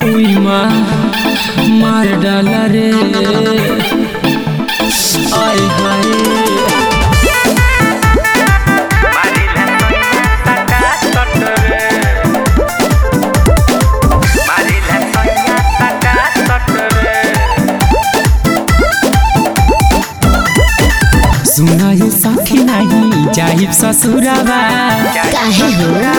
उई माँ मार डाला रे आय हाय सुना ये साथी नहीं जाहिब ससुराबा काहे हो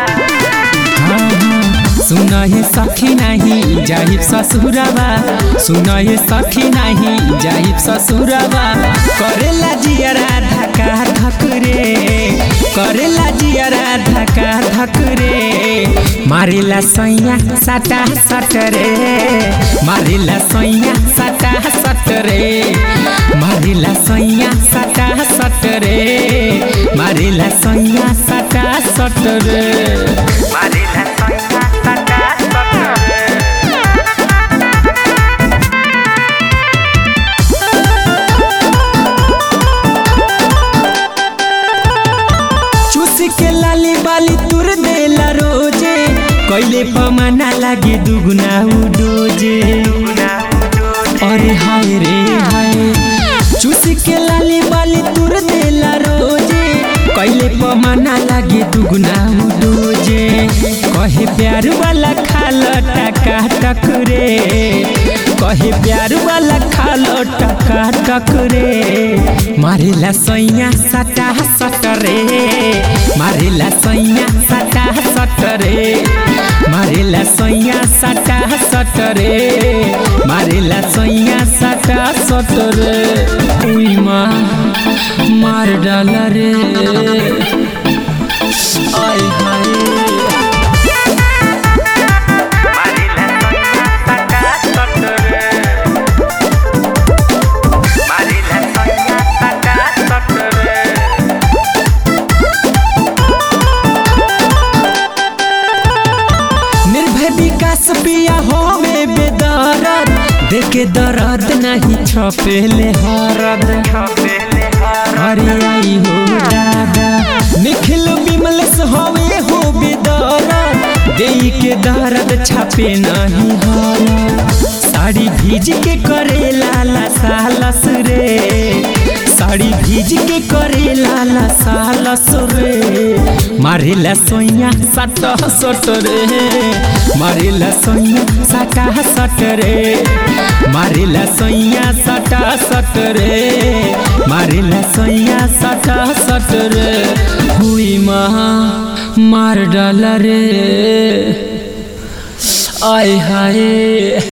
सुना ये सखी नहीं जाहिब ससुराबा सुना ये सखी नहीं जाहिब ससुराबा करेला जियरा धका धक रे करेला जियरा धका धक रे मारेला सैया सटा सट रे मारेला सैया सटा सट रे मारेला सैया सटा सट रे मारेला सैया सटा सट रे मारेला सैया सटा सट रे चूसी के लाली बाली तुर देला रोजे कैले पमाना लागे दुगुना उडोजे अरे हाय रे हाय चूसी के लाली बाली तुर देला रोजे कैले पमाना लागे दुगुना उडोजे कहे प्यार वाला खाल टका टक रे कहे प्यार वाला खाल टका टक रे मारेला सैया सटा सट रे मारेला सैया सटा सट रे मारेला सैया सटा सट रे मारेला सैया सटा सट रे उई माँ मार डाला रे आय हाय विकास पिया हो में बेदर्द देखे दर्द नहीं छपेले हरद अरे आई हो दादा निखिल विमलेश होवे हो बेदर्द देई के दर्द छपे नहीं हरद साड़ी भीज के करे लाला सालस रे साड़ी भीज के करे लाला सालस रे मारेला सोइया सटा सट रे मारेला सोइया सटा सट रे मारेला सोइया सटा सट रे मारेला सोइया सटा सट रे हुई माँ मार डाला रे आय हाय।